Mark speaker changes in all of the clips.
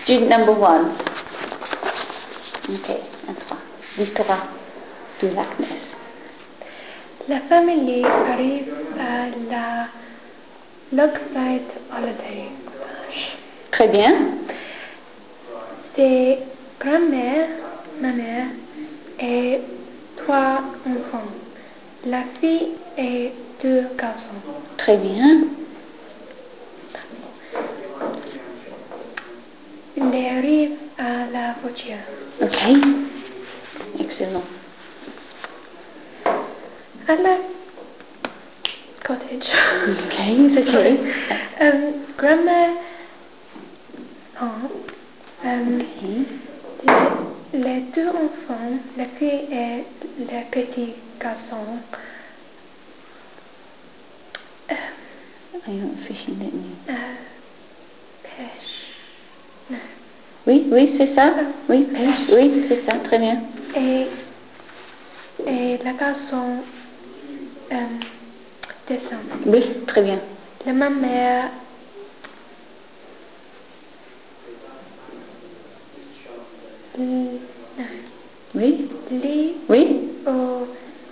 Speaker 1: Student number 1. Ok, un 3. L'histoire de Loch-Ness.
Speaker 2: La famille arrive à la Lochside Holiday Cottage.
Speaker 1: Très bien.
Speaker 2: C'est grand-mère, ma mère et 3 enfants. La fille et 2 garçons.
Speaker 1: Très bien.
Speaker 2: Ils arrivent à la voiture.
Speaker 1: Ok. Excellent.
Speaker 2: À la cottage.
Speaker 1: Ok, it's okay.
Speaker 2: Grand-mère,
Speaker 1: Okay.
Speaker 2: les 2 enfants, la fille et le petit garçon,
Speaker 1: Are you not fishing, didn't you?
Speaker 2: pêchent. Non.
Speaker 1: Oui, oui, c'est ça. Oui, pêche, oui, c'est ça, très bien.
Speaker 2: Et le garçon descend.
Speaker 1: Oui, très bien.
Speaker 2: La maman
Speaker 1: Oui,
Speaker 2: lit
Speaker 1: oui.
Speaker 2: au...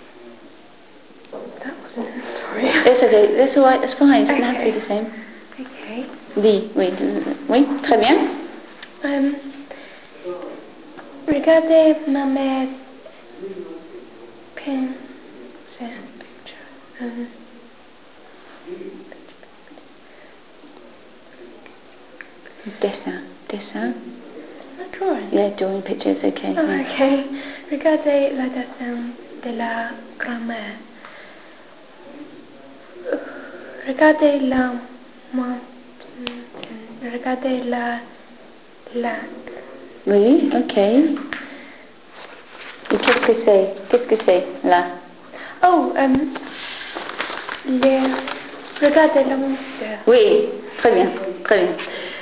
Speaker 2: That wasn't a story.
Speaker 1: That's okay, that's alright, that's fine, it doesn't have to be
Speaker 2: Okay.
Speaker 1: the same.
Speaker 2: Okay.
Speaker 1: Lit, oui, oui, très bien.
Speaker 2: Regardez ma mère peint c'est un picture.
Speaker 1: Dessin, dessin.
Speaker 2: It's not drawing.
Speaker 1: Yeah, drawing pictures, okay.
Speaker 2: Oh,
Speaker 1: Yeah.
Speaker 2: okay. Regardez la dessin de la grand-mère. Regardez la mountain. Regardez la lac.
Speaker 1: Oui, ok. Et qu'est-ce que c'est? Qu'est-ce que c'est, là?
Speaker 2: Oh, regardez le monster.
Speaker 1: Oui, très bien, très bien.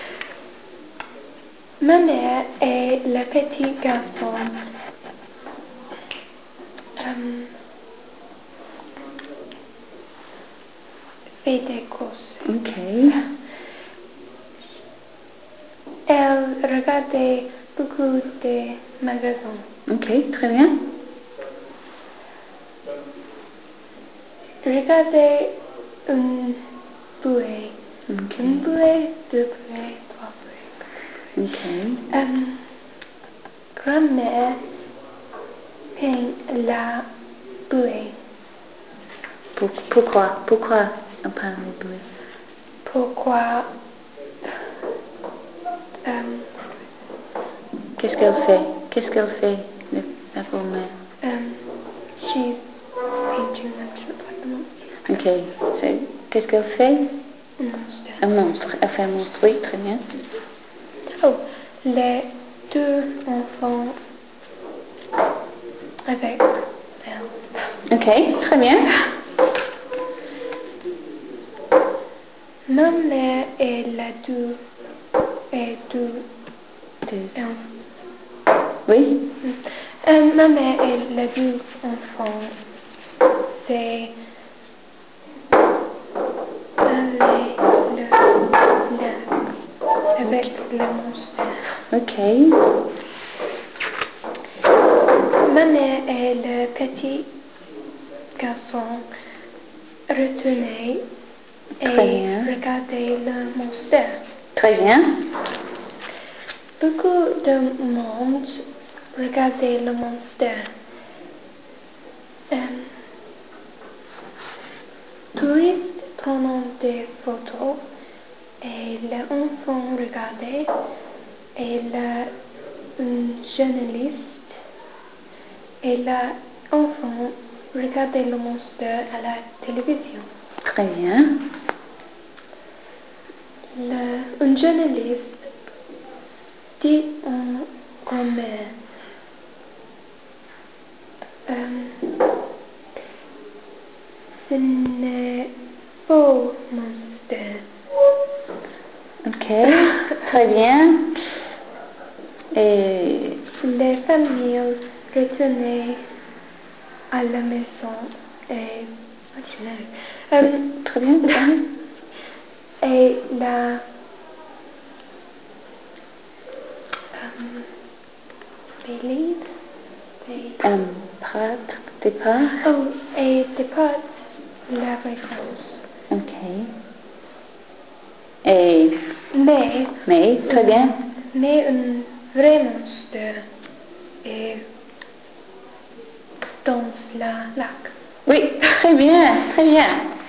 Speaker 2: Ma mère et le petit garçon fait des courses.
Speaker 1: Ok.
Speaker 2: Elle regardait beaucoup de magasins.
Speaker 1: Ok, très bien.
Speaker 2: Regardez une bouée.
Speaker 1: Ok.
Speaker 2: Une bouée, 2 bouées, 3 bouées.
Speaker 1: Ok.
Speaker 2: Grand-mère peint la bouée.
Speaker 1: Pourquoi on parle de bruit?
Speaker 2: Pourquoi
Speaker 1: Qu'est-ce qu'elle fait? Qu'est-ce qu'elle fait, la grand-mère?
Speaker 2: she's painting a monster.
Speaker 1: Ok, qu'est-ce qu'elle fait?
Speaker 2: Un monstre.
Speaker 1: Un monstre. Elle fait un monstre, oui, très bien.
Speaker 2: Oh, les 2 enfants avec elle.
Speaker 1: Ok, très bien.
Speaker 2: Ma mère et les 2
Speaker 1: Oui?
Speaker 2: ma mère et les 2 enfants, c'est aller le lac avec le monstre.
Speaker 1: Ok.
Speaker 2: Ma mère et le petit garçon retournaient
Speaker 1: Très
Speaker 2: et
Speaker 1: bien.
Speaker 2: regardaient le monstre.
Speaker 1: Très bien.
Speaker 2: Beaucoup de monde regardait le monstre. Touristes prenaient des photos et les enfants regardaient et un journaliste et l'enfant regardaient le monstre à la télévision.
Speaker 1: Très bien.
Speaker 2: Un journaliste dit en grand-mère ce n'est faux monstre.
Speaker 1: Ok, très bien. Et
Speaker 2: Les familles retournaient à la maison et
Speaker 1: très bien, très bien.
Speaker 2: et la Des livres.
Speaker 1: Prêtre, départ.
Speaker 2: Oh, et départ la réponse.
Speaker 1: Ok. Et... Mais, très bien.
Speaker 2: Mais un vrai monstre est dans la lac.
Speaker 1: Oui, très bien, très bien.